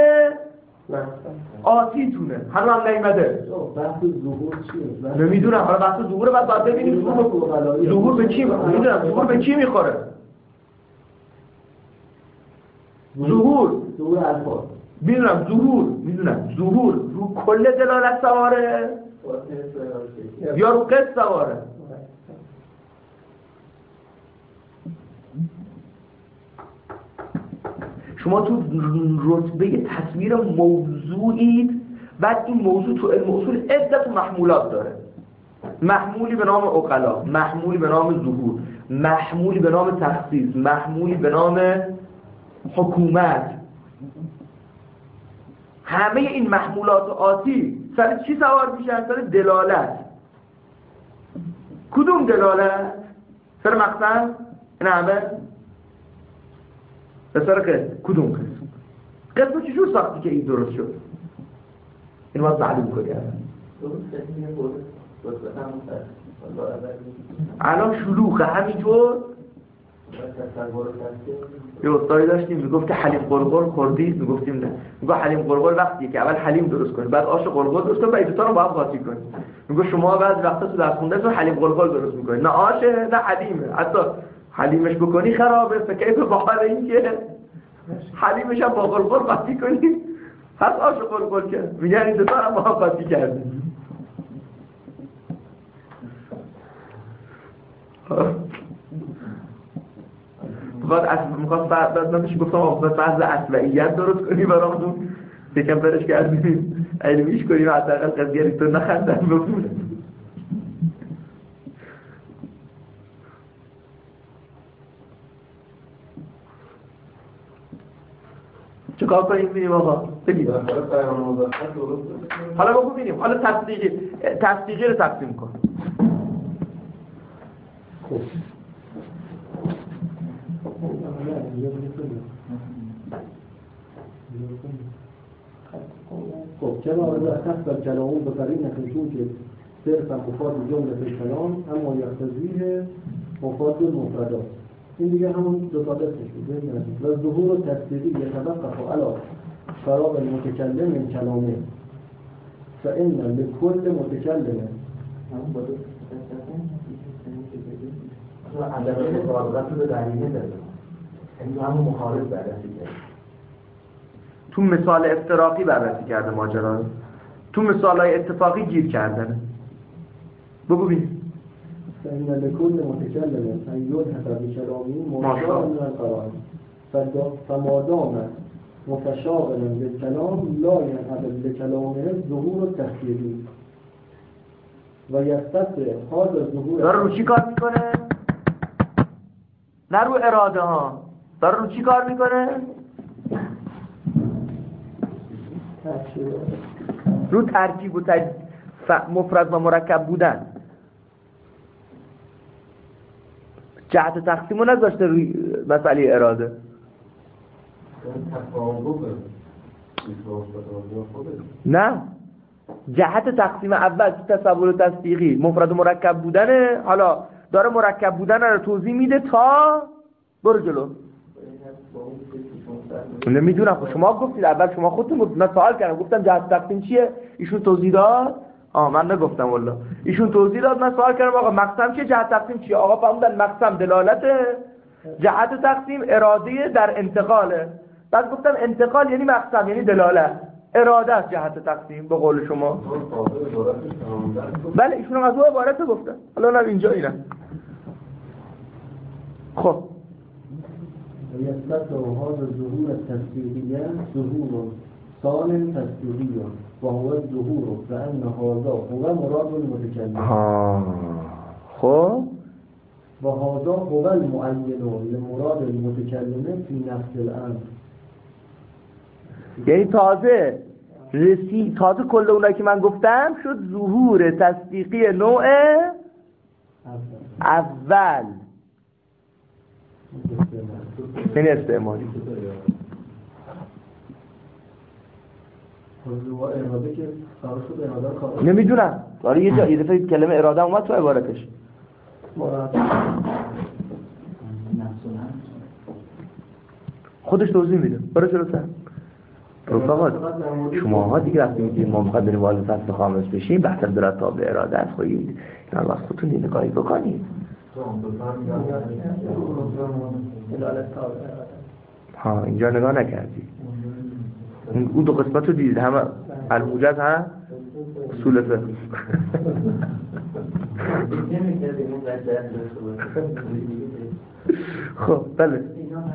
آتی تونه. هنوز هم نیمده. بحث ظهور چیه؟ نمیدونم. حالا بحث ظهور بعد باید ببینیم ظهور به چی میدونم ظهور به چی میخوره. ظهور ظهور الفاظ میدونم ظهور میدونم ظهور رو کل دلالت سواره یا رو قصد سواره. شما تو رتبه تصویر موضوعید، بعد این موضوع تو علم اصول عدت محمولات داره. محمولی به نام اوغلا، محمولی به نام ظهور، محمولی به نام تخصیص، محمولی به نام حکومت. همه این محمولات آتی سر چی سوار میشن؟ سر دلالت. کدوم دلالت؟ سر مقصد؟ این همه؟ سر قسم. کدوم قسم؟ قسم چجور ساختی که این درست شد؟ این باید معلوم کنی. الان شلوغه همینطور. یه استادی داشتیم میگفت که حلیم قرقر خوردید، میگفتیم نه. میگه حلیم قرقر وقتیه که اول حلیم درست کنید، بعد آش قرقر درست کنید، بعد این دو تا رو با هم قاطی کنید. میگه شما بعد وقتا تو درس خوندن حلیم قرقر درست میکنید، نه آشه نه حلیمه. حتی حلیمش بکنی خرابه، فکر به بحال این که حلیمش هم با قرقر قاطی کنید، پس آش قرقر کرد. میگن این دو تا رو با هم قاطی کردید. بعد اصلا میخواست بعد نمیشه گفتم آقا فرض اصلیت درست کنی برامون یکم برش کردیم علمیش کنیم حداقل قضیه رو تو نخندن بمونه. چه کار کنیم بینیم آقا؟ بگیم حالا بگو بینیم. حالا تصدیقی تصدیقی رو تقسیم کن. خب خب چرا اذا اخذت الكلام بقرينة وجود صرفا مفاد جملة الكلام اما يقتضيه مفاد المفردات. این دیگه همون دو تا دستش بود. و ظهور تفسیری يتوقف على فراغ المتكلم من كلامه فإن لكل متكلم عدم مطابقت رو دلیل نداره. این همون مخالف بررسی کرد. تو مثال افتراقی بررسی کرده ماجرا رو، تو مثالای اتفاقی گیر کردن. بگو ببین. فإن لكل متكلم أن يلحق بكلامه مشابه من القرائن فما دام متشابها بالكلام لا ينحدر بكلامه ظهور التفسيري و یستطیع هذا الظهور. داره رو چی کار میکنه؟ نه رو اراده ها. داره رو چی کار میکنه؟ رو ترکیب و تج... ف... مفرد و مرکب بودن. جهت تقسیم رو نذاشته روی مسئله اراده. نه، جهت تقسیم اول تو تصور و تصدیقی مفرد و مرکب بودنه. حالا داره مرکب بودن رو توضیح میده تا برو جلو. نمیدونم خب شما گفتید اول، شما خودتون گفتید، من سوال کردم گفتم جهت تقسیم چیه؟ ایشون توضیح داد. آه من نگفتم والله. ایشون توضیح داد، من سوال کردم آقا مقسم چیه؟ جهت تقسیم چیه؟ آقا فهمیدن مقسم دلالت، جهت تقسیم اراده در انتقاله. بعد گفتم انتقال یعنی مقسم یعنی دلالت، اراده است جهت تقسیم به قول شما. بله ایشون از اون عبارت گفتن. حالا نه اینجا اینه. خب يستطيع هذا الظهور التفسيري ظهور ثان تفسيري وهو الظهور فإن هذا هو مراد المتكلم. ها خب وهذا هو المعين لمراد المتكلم في نفس الأمر. یعنی تازه رسی تازه کل اونایی که من گفتم شد ظهور تصدیقی نوع اول یعنی استعمالی. نمیدونم آره یه جا یه دفعه کلمه اراده اومد تو عبارتش. خودش توضیح میده. برو جلوتر. رفقات شما ها دیگه وقتی میگید ما میخواد بریم وارد فصل خامس بشیم بحث دلالت تابع اراده است. خب این الان خودتون یه نگاهی بکنید. ها اینجا نگاه نکردی. اون دو قسمت رو دیدید همه الموجز هم اصول فقه. خب بله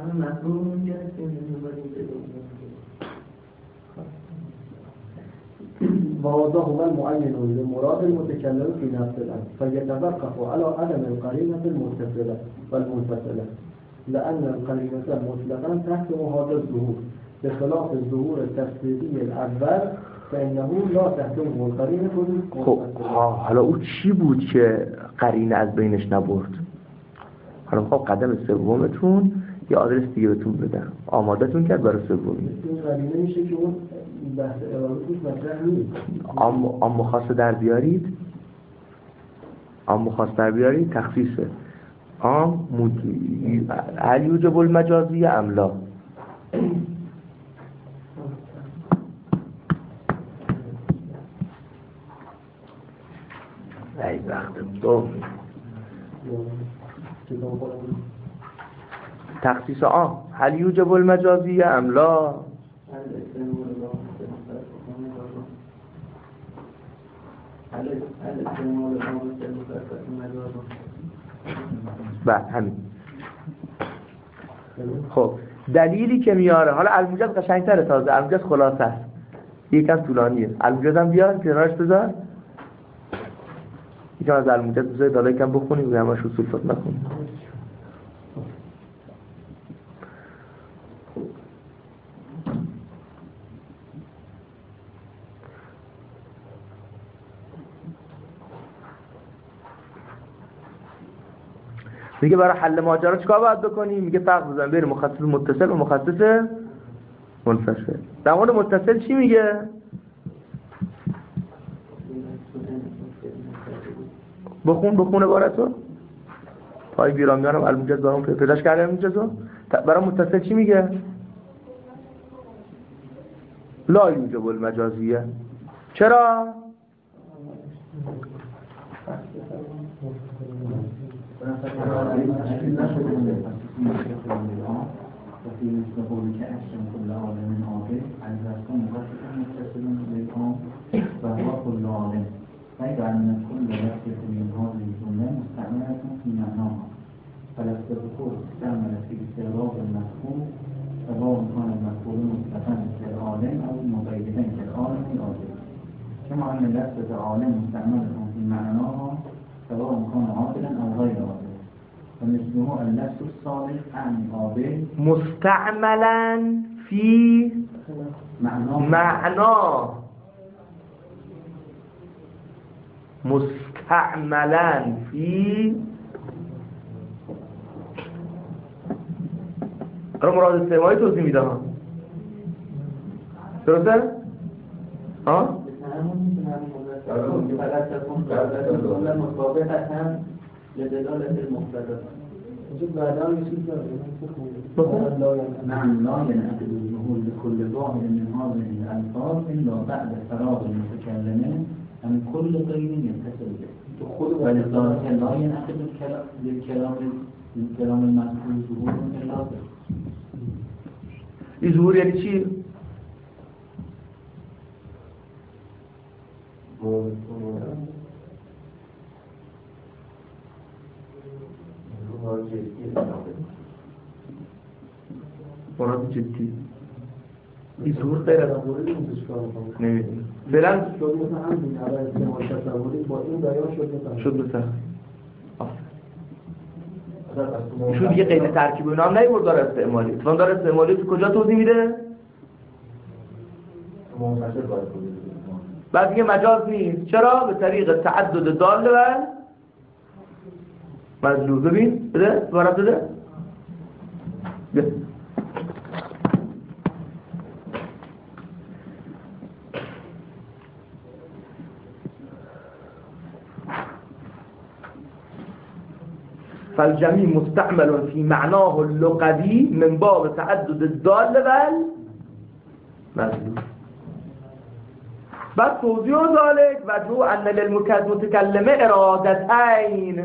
وهذا هو المعين لمراد المتكلم في نفس الأمر فيتوقف على عدم القرينة المتصلة والمنفصلة لأن القرينة مطلقا تحكم هذا الظهور بخلاف الظهور التفسيري الأول فإنه لا تحكمه القرينة المنفصلة. حالا او چی بود که قرینه از بینش نبرد؟ حالا خب قدم سومتون یه آدرس دیگه بهتون بدم آمادهتون کرد برای سومی. این قضیه میشه که اون بحث اراده توش مطرح نیست. عام عام خاص در بیارید، عام خاص در بیارید تخصیصه. عام مد... هل یوجب المجازی ام لا؟ ای وقت دو تخصیص عام هل یوجب المجازی ام لا؟ بله همین. خب دلیلی که میاره، حالا الموجز قشنگتره، تازه الموجز خلاصه است، یکم طولانیه. الموجز هم بیار کنارش بذار، یکم از الموجز بذار دالا یکم بخونیم و همش اصول فقه نخونیم. میگه برای حل ماجرا چیکار باید بکنیم؟ میگه فرق بزن بین مخصص متصل و مخصص منفصل. در مورد متصل چی میگه؟ بخون بخون عبارتو. پای بیرامیانم الموجز برام پیداش کرده الموجزو. برای متصل چی میگه؟ لا یوجب المجازیه. چرا؟ وفي مثل قولك أحسن كل عالم عاقل عن ذلك مخصصا متصل بالقوم فهو كل عالم غير أن كل لفظة من هذه الجملة مستعملة في معناها فلفظ الذكور استعمل في استغراق المفهوم سواء كان المفهوم مطلقا كالعالم أو مقيدا كالعالم العاقل كما أن لفظة عالم مستعملة في معناها سواء كان عاقلا أو غير عاقل ومثله اللفظ الصالح عن عابد مستعملا في معنا مستعملا في رو مراد استعمالی توضیح میدم. درسته؟ ها؟ لدلالة المقتضى. نعم لا ينعقد الظهور لكل ظاهر من هذه الألفاظ إلا بعد فراغ المتكلمين عن كل غير يتصل به. ولذلك لا ينعقد الكلام للكلام للكلام المذكور ظهور إلا به. این ظهور یعنی چی؟ مراد جدی این ظهور غیر از تصوری نیست کار کنه. نمیدونم فعلا شد مثلا همین اول استعمال تصوری با این بیان شد مثلا شد مثلا ایشون دیگه قید ترکیب اینا هم نمیبرد داره استعمالی. اتفاقا داره استعمالی تو کجا توضیح میده؟ بعد دیگه مجاز نیست. چرا؟ به طریق تعدد دال و مدلول. ببین بده دوباره بده بده فالجميع مستعمل في معناه اللغوي من باب تعدد الدال والمدلول. بعد توضیح ذلك وجه ان للمتكلم ارادتين.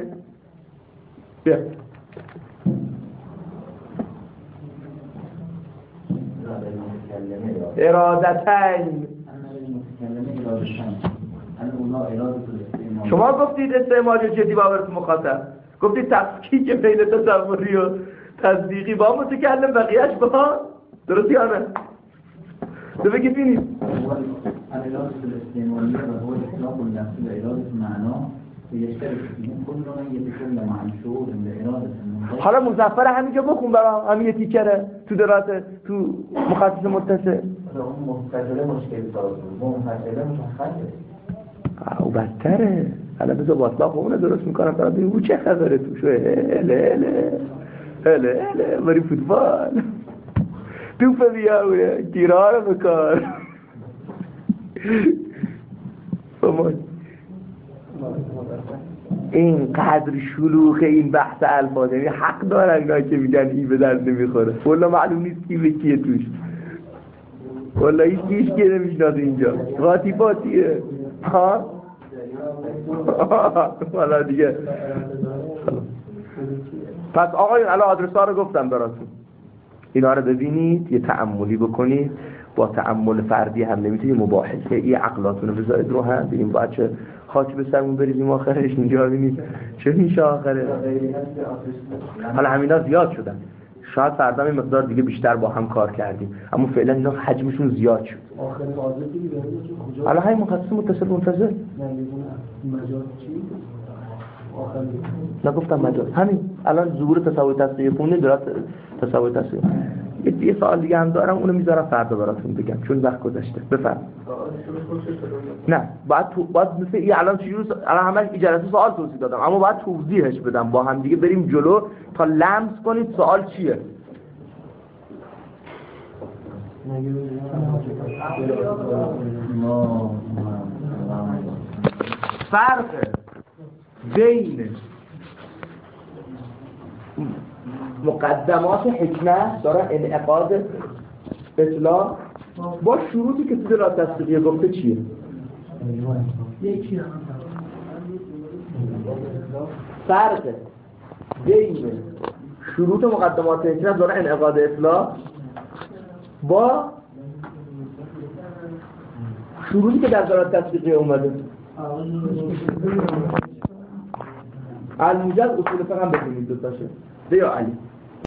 ارادتين. شما گفتید استعمالی جدی باورت مخاطب، گفتید تفکیک بین تصوری و تصدیقی با متکلم بقیهش با درست یا نه؟ تو بگید بینید الإرادة الاستعمالية وهو الإطلاق اللفظي لإرادة معناه يشترك فيه كل من يتكلم عن شعور لإرادة المنظر. حالا مظفر همینجا بخون برام، همین یه تیکره تو دراسه تو مخصص متصل. اون متصل مشکل ساز بود، منفصل مشخصه. او بدتره. حالا بذار باطلاق اون درست میکنم برای ببین او چه خبره توش. هله هله هله هله بری فوتبال توپ بیاوره گیرار بکار این قدر شلوغ این بحث الفاظ، یعنی حق دارن اینا که میگن این به درد نمیخوره. والله معلوم نیست کی به کیه توش، والله هیچ کیش که نمیشناده اینجا قاطی پاتیه ها والا دیگه. پس آقایون الان آدرس ها رو گفتم براتون، اینا رو ببینید، یه تأملی بکنید، با تأمل فردی هم نمیتونید مباحثه ای عقلاتون رو بذارید رو هم ببین باید چه خاک به سرمون بریزیم آخرش اینجا ببینید چه میشه آخره. حالا همینا زیاد شدن، شاید فردا یه مقدار دیگه بیشتر با هم کار کردیم، اما فعلا اینا حجمشون زیاد شد. آخرین آدرسی که کجا؟ حالا همین مخصص متصل منتظر مجاز چی؟ آخرین نگفتم مجاز، همین الان ظهور تصویر تصویر خونی درات تصویر تصویر. یه سوال دیگه هم دارم اونو میذارم فردا براتون بگم چون وقت گذشته. بفرمایید. نه بعد تو بعد مثل این الان چجوری الان همش این جلسه سوال توضیح دادم، اما باید توضیحش بدم با هم دیگه بریم جلو تا لمس کنید سوال چیه. فرق بین مقدمات حکمت داره انعقاد اطلاع با شروطی که تو دلالت تصدیقیه گفته چیه؟ فرق بین شروط مقدمات حکمت داره انعقاد اطلاع با شروطی که در دلالت تصدیقیه اومده. الموجب اصول فقط بکنید دو تاشه. بیا علی